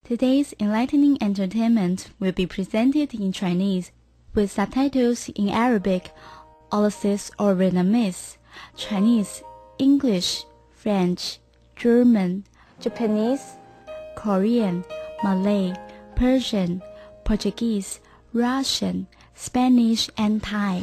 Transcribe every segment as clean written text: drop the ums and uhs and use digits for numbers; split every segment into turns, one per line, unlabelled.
Today's enlightening entertainment will be presented in Chinese with subtitles in Arabic, Aulices or Vietnamese, Chinese, English, French, German, Japanese, Korean, Malay, Persian, Portuguese, Russian, Spanish, and Thai.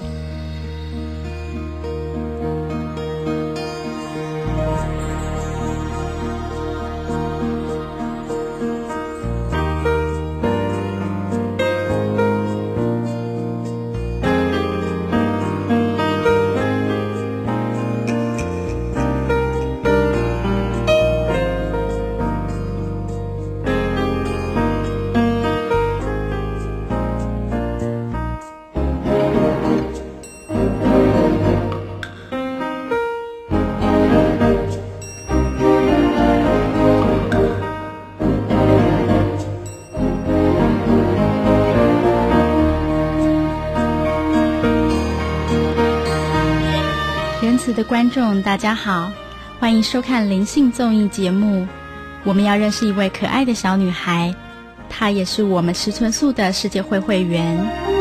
仁慈的观众大家好，欢迎收看灵性综艺节目。我们要认识一位可爱的小女孩，她也是我们石纯素的世界会会员。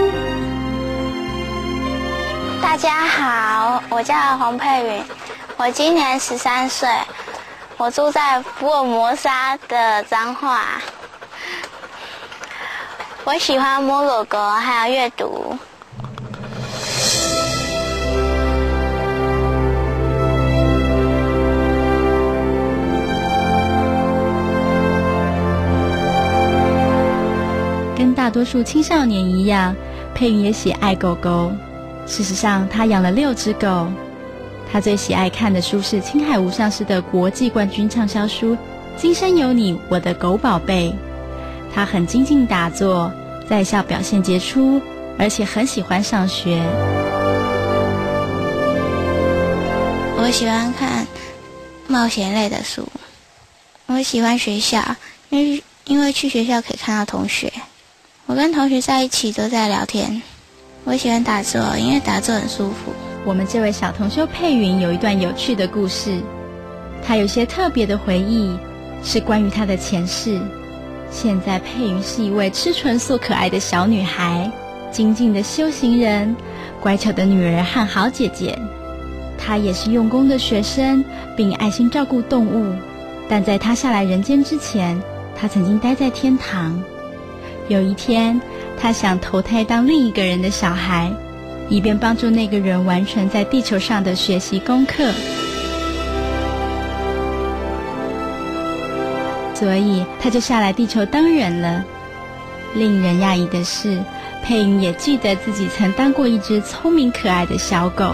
大家好，我叫黄佩云，我今年13岁，我住在福尔摩沙的彰化。我喜欢摸狗狗还有阅读。
跟大多数青少年一样，佩云也喜爱狗狗。事实上，她养了6只狗。她最喜爱看的书是青海无上师的国际冠军畅销书《今生有你，我的狗宝贝》。她很精进打坐，在校表现杰出，而且很喜欢上学。
我喜欢看冒险类的书。我喜欢学校，因为去学校可以看到同学。我跟同学在一起都在聊天。我喜欢打坐，因为打坐很舒服。
我们这位小同修佩云有一段有趣的故事，她有些特别的回忆，是关于她的前世。现在佩云是一位吃纯素可爱的小女孩，精进的修行人，乖巧的女儿和好姐姐。她也是用功的学生，并爱心照顾动物。但在她下来人间之前，她曾经待在天堂。有一天，他想投胎当另一个人的小孩，以便帮助那个人完成在地球上的学习功课。所以他就下来地球当人了。令人讶异的是，佩云也记得自己曾当过一只聪明可爱的小狗。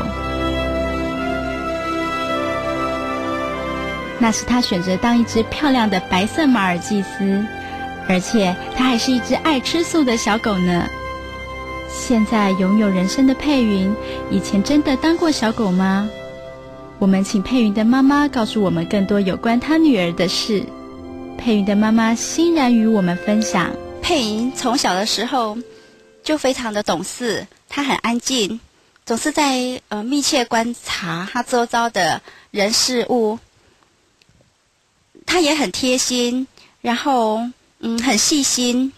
那时他选择当一只漂亮的白色马尔济斯，而且它还是一只爱吃素的小狗呢。现在拥有人生的佩云，以前真的当过小狗吗？我们请佩云的妈妈告诉我们更多有关她女儿的事。佩云的妈妈欣然与我们分享，
佩云从小的时候就非常的懂事，她很安静，总是在密切观察她周遭的人事物。她也很贴心，然后很细心。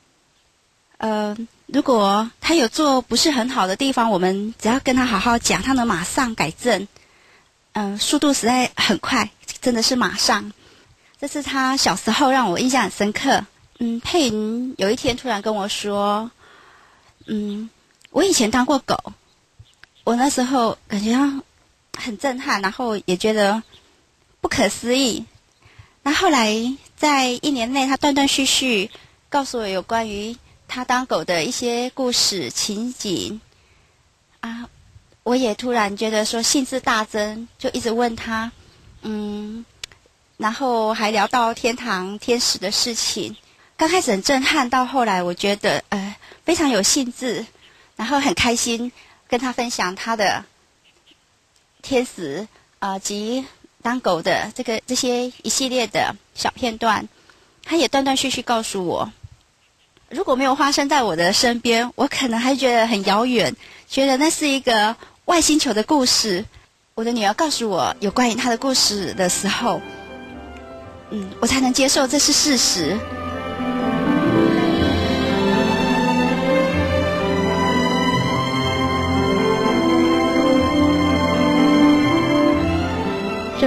如果他有做不是很好的地方，我们只要跟他好好讲，他能马上改正。速度实在很快，真的是马上。这是他小时候让我印象很深刻。佩云有一天突然跟我说，我以前当过狗。我那时候感觉到很震撼，然后也觉得不可思议。那后来在1年内，他断断续续告诉我有关于他当狗的一些故事情景啊，我也突然觉得说兴致大增，就一直问他，然后还聊到天堂天使的事情。刚开始很震撼，到后来我觉得非常有兴致，然后很开心跟他分享他的天使及当狗的这些一系列的小片段。他也断断续续告诉我，如果没有发生在我的身边，我可能还觉得很遥远，觉得那是一个外星球的故事。我的女儿告诉我有关于她的故事的时候，我才能接受这是事实。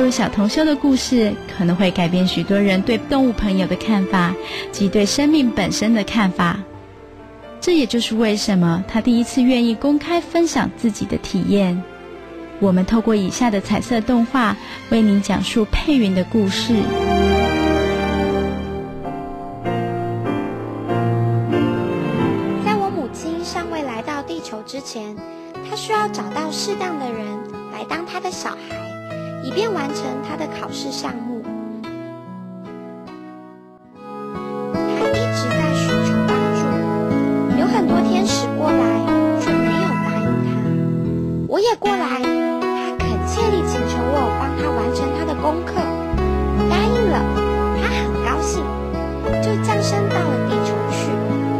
小童修的故事可能会改变许多人对动物朋友的看法及对生命本身的看法。这也就是为什么他第一次愿意公开分享自己的体验。我们透过以下的彩色动画为您讲述佩云的故事。
在我母亲尚未来到地球之前，她需要找到适当的人来当她的小孩，以便完成她的考试项目。她一直在寻求帮助，有很多天使过来，却没有答应她。我也过来，她恳切地请求我帮她完成她的功课，答应了，她很高兴，就降生到了地球去。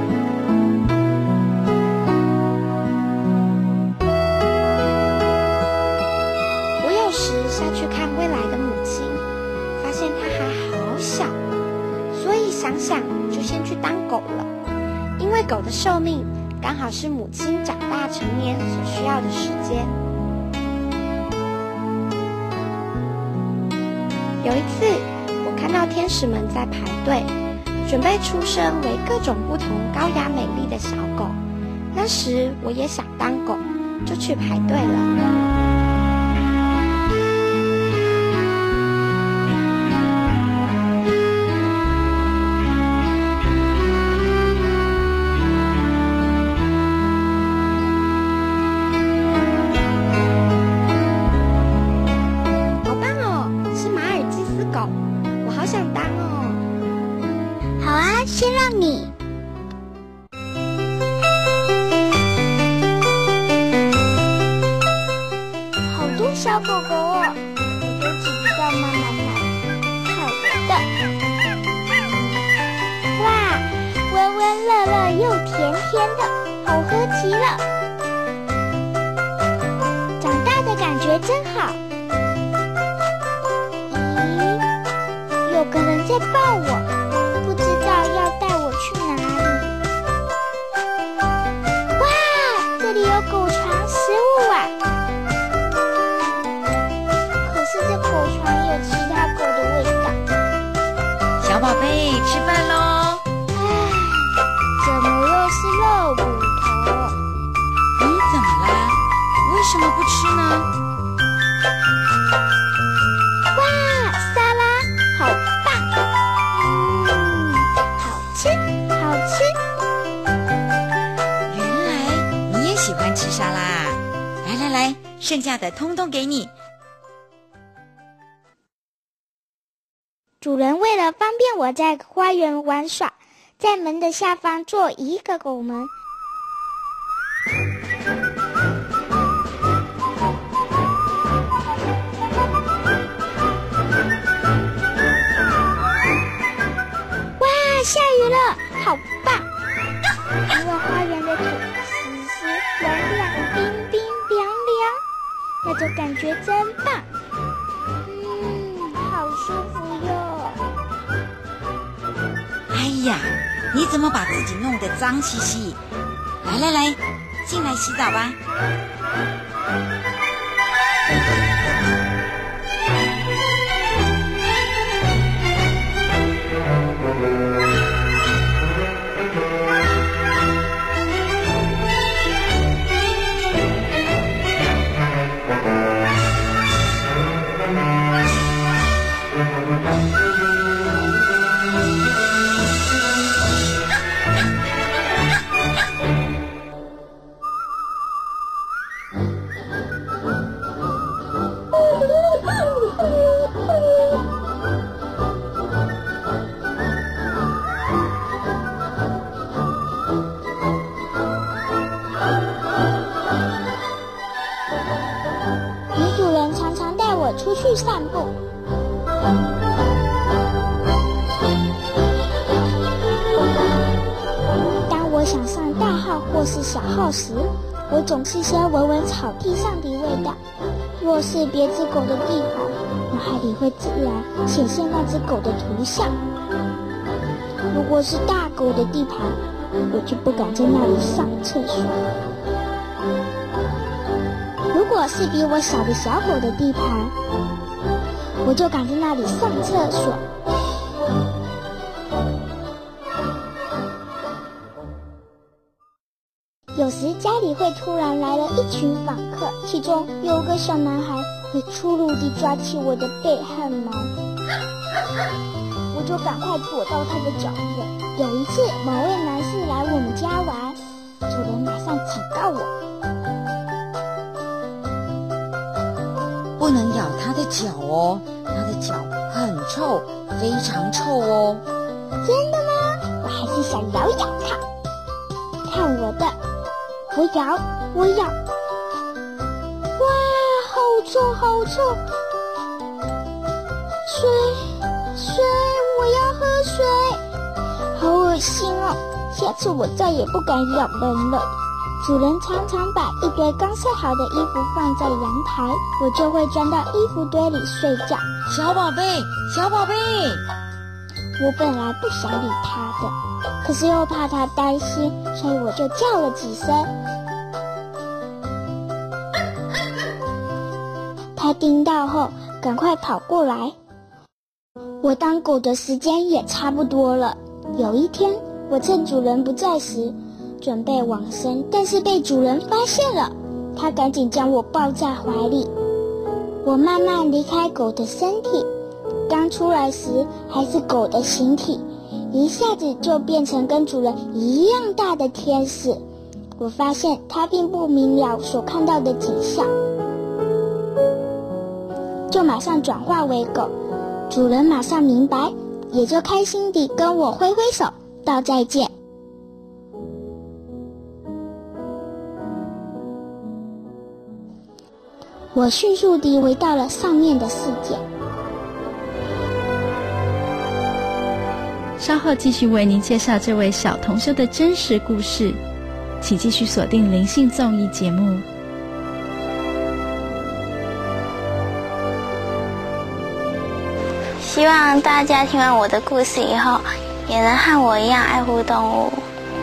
下去看未来的母亲，发现她还好小，所以想想就先去当狗了，因为狗的寿命刚好是母亲长大成年所需要的时间。有一次，我看到天使们在排队，准备出生为各种不同高雅美丽的小狗。那时我也想当狗，就去排队了。
先让你。好多小狗狗哦，我都只知道妈妈买，看我的。哇，温温热热又甜甜的，好喝极了。长大的感觉真好。咦，有个人在抱我。要带我去哪里？哇，这里有狗床食物啊！可是这狗床有其他狗的味道。
小宝贝，吃饭咯。
唉，怎么又是肉骨头？
你怎么啦？为什么不吃呢？
哇，沙拉好棒！好吃！
原来你也喜欢吃沙拉啊！来，剩下的通通给你。
主人为了方便我在花园玩耍，在门的下方做一个狗门。下雨了，好棒！因为花园的土湿湿软软、冰冰凉凉，那种感觉真棒。好舒服哟！
哎呀，你怎么把自己弄得脏兮兮？来，进来洗澡吧。女主人常常带我出去散步。当我想上大号或是小号时，我总是先闻闻草地上的味道。若是别只狗的地盘，脑海里会自然显现那只狗的图像。如果是大狗的地盘，我就不敢在那里上厕所。如果是比我小的小狗的地盘， 我就赶在那里上厕所。有时家里会突然来了一群访客，其中有个小男孩会粗鲁地抓起我的背和毛，我就赶快躲到他的脚边。有一次，某位男士来我们家玩，主人马上警告我，
不能咬他的脚哦，他的脚很臭，非常臭哦。
真的吗？我还是想咬咬他。看我的，我咬，哇，好臭好臭！水，我要喝水，好恶心哦！下次我再也不敢咬人了。主人常常把一堆刚晒好的衣服放在阳台，我就会钻到衣服堆里睡觉。
小宝贝，
我本来不想理他的，可是又怕他担心，所以我就叫了几声。他听到后赶快跑过来。我当狗的时间也差不多了。有一天，我趁主人不在时准备往生，但是被主人发现了，他赶紧将我抱在怀里。我慢慢离开狗的身体，刚出来时还是狗的形体，一下子就变成跟主人一样大的天使。我发现它并不明了所看到的景象，就马上转化为狗。主人马上明白，也就开心地跟我挥挥手道再见。我迅速地回到了上面的世界。
稍后继续为您介绍这位小同修的真实故事，请继续锁定灵性综艺节目。
希望大家听完我的故事以后，也能和我一样爱护动物。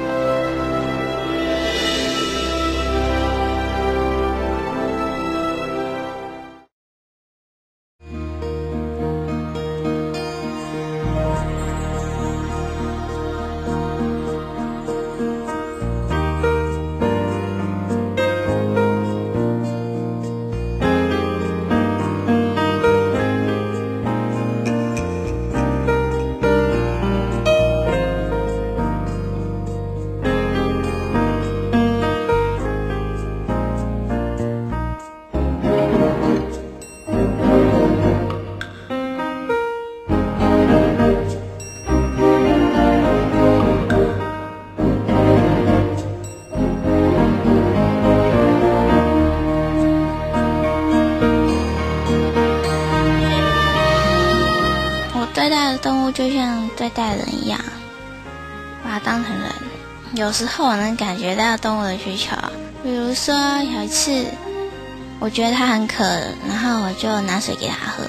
对待的动物就像对待人一样，把它当成人。有时候我能感觉到动物的需求，比如说有一次我觉得它很渴，然后我就拿水给它喝。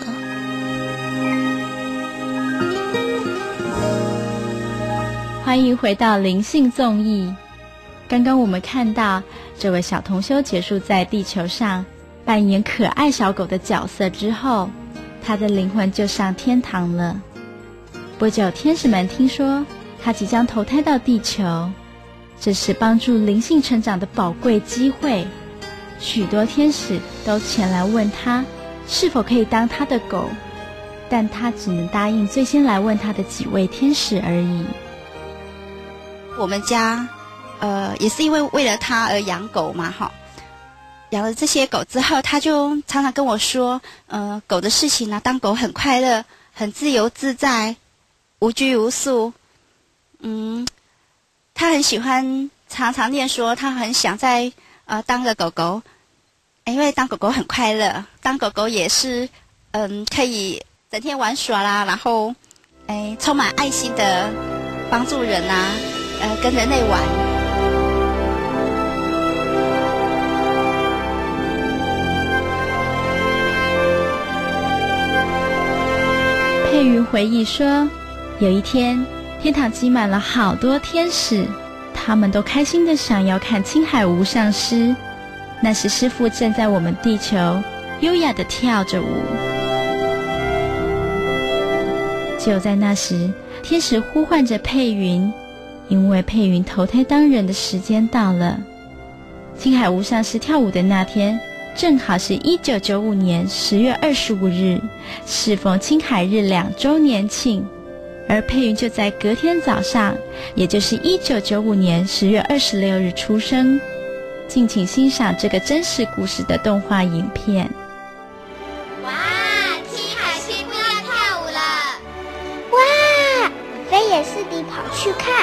欢迎回到灵性综艺。刚刚我们看到这位小同修结束在地球上扮演可爱小狗的角色之后，他的灵魂就上天堂了。不久，天使们听说他即将投胎到地球，这是帮助灵性成长的宝贵机会。许多天使都前来问他是否可以当他的狗，但他只能答应最先来问他的几位天使而已。
我们家也是因为了他而养狗嘛，养了这些狗之后，他就常常跟我说，狗的事情啊，当狗很快乐，很自由自在，无拘无束。他很喜欢，常常念说他很想再当个狗狗，因为当狗狗很快乐，当狗狗也是可以整天玩耍啦，然后充满爱心的帮助人啊，跟人类玩。
佩云回忆说，有一天天堂挤满了好多天使，他们都开心地想要看青海无上师。那时师父正在我们地球优雅地跳着舞。 就在那时，天使呼唤着佩云，因为佩云投胎当人的时间到了。青海无上师跳舞的那天，正好是1995年10月25日，适逢青海日2周年庆，而佩云就在隔天早上，也就是1995年10月26日出生。敬请欣赏这个真实故事的动画影片。
哇，青海宣布要跳舞了！哇，我非也是地跑去看。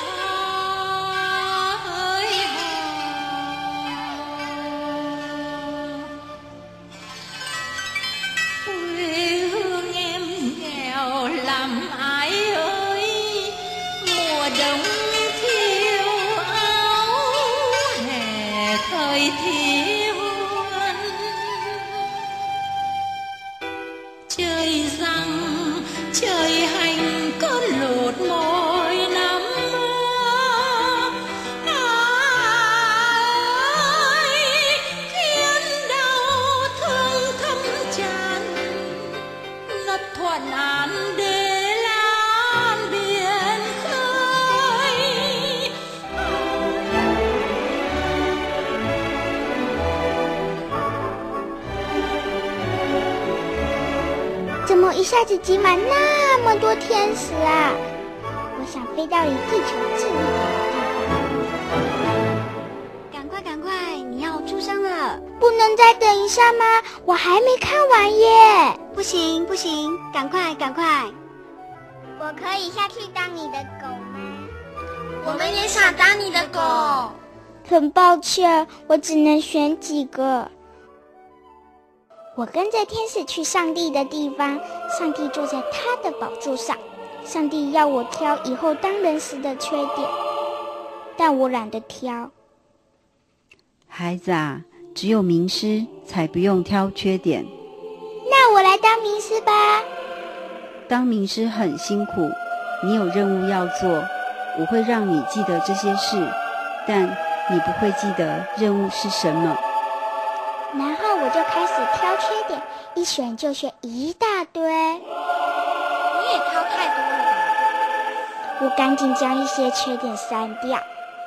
怎么一下子挤满那么多天使啊？我想飞到离地球近一点的地方。
赶快赶快，你要出生了！
不能再等一下吗？我还没看完耶！
不行不行，赶快赶快！
我可以下去当你的狗吗？
我们也想当你的狗。
很抱歉，我只能选几个。我跟着天使去上帝的地方，上帝坐在他的宝座上。上帝要我挑以后当人时的缺点，但我懒得挑。
孩子啊，只有名师才不用挑缺点。
那我来当名师吧。
当名师很辛苦，你有任务要做，我会让你记得这些事，但你不会记得任务是什么。
然后我就开始挑缺点，一选就选一大堆。
你也挑太多了吧？
我赶紧将一些缺点删掉。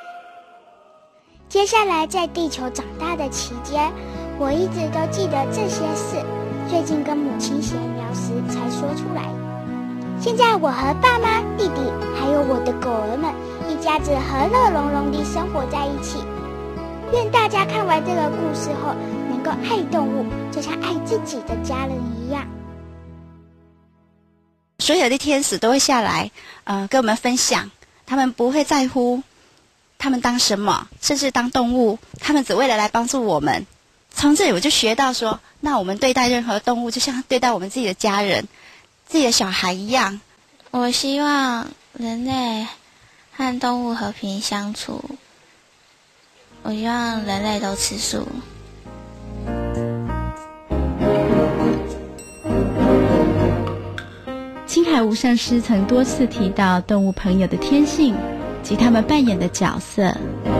接下来在地球长大的期间，我一直都记得这些事，最近跟母亲闲聊时才说出来。现在我和爸妈、弟弟还有我的狗儿们一家子和乐融融地生活在一起。愿大家看完这个故事后能够爱动物，就像爱自己的家人一样。
所有的天使都会下来跟我们分享，他们不会在乎他们当什么，甚至当动物，他们只为了来帮助我们。从这里我就学到说，那我们对待任何动物就像对待我们自己的家人、自己的小孩一样。
我希望人类和动物和平相处，我希望人类都吃素。
青海无上师曾多次提到动物朋友的天性及他们扮演的角色。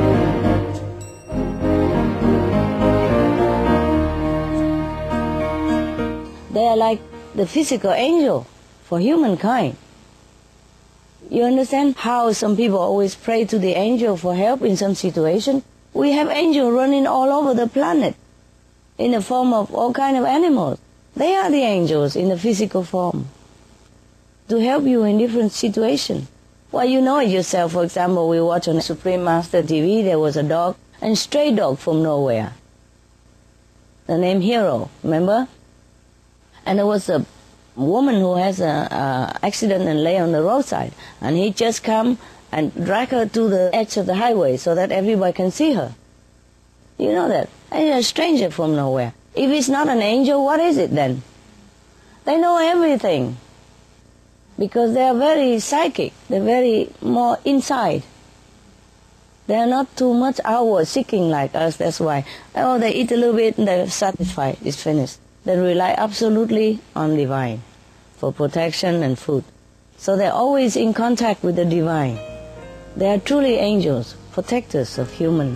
They are like the physical angel for humankind. You understand how some people always pray to the angel for help in some situation? We have angels running all over the planet in the form of all kinds of animals. They are the angels in the physical form to help you in different situations. Well, you know it yourself. For example, we watch on Supreme Master TV, there was a dog, a stray dog from nowhere. The name Hero, remember? And there was a woman who has an accident and lay on the roadside. And he just come and drag her to the edge of the highway so that everybody can see her. You know that. And a stranger from nowhere. If it's not an angel, what is it then? They know everything. Because they are very psychic. They're very more inside. They are not too much outward seeking like us, that's why. Oh, they eat a little bit and they're satisfied, it's finished. They rely absolutely on divine for protection and food. So they're always in contact with the divine. They are truly angels, protectors of human.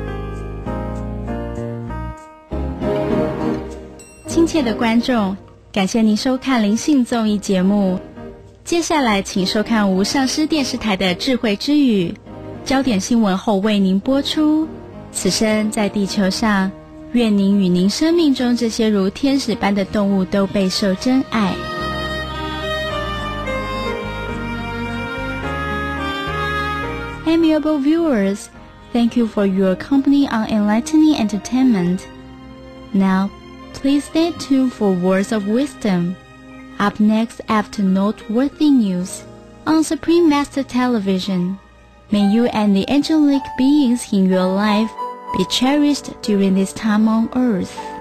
亲切的观众， 感谢您收看灵性综艺节目。接下来请收看无上师电视台的智慧之语，焦点新闻后为您播出。此生在地球上，愿您与您生命中这些如天使般的动物都备受真爱。Amiable viewers, thank you for your company on Enlightening Entertainment. Now, please stay tuned for words of wisdom. Up next after noteworthy news on Supreme Master Television. May you and the angelic beings in your life be cherished during this time on earth.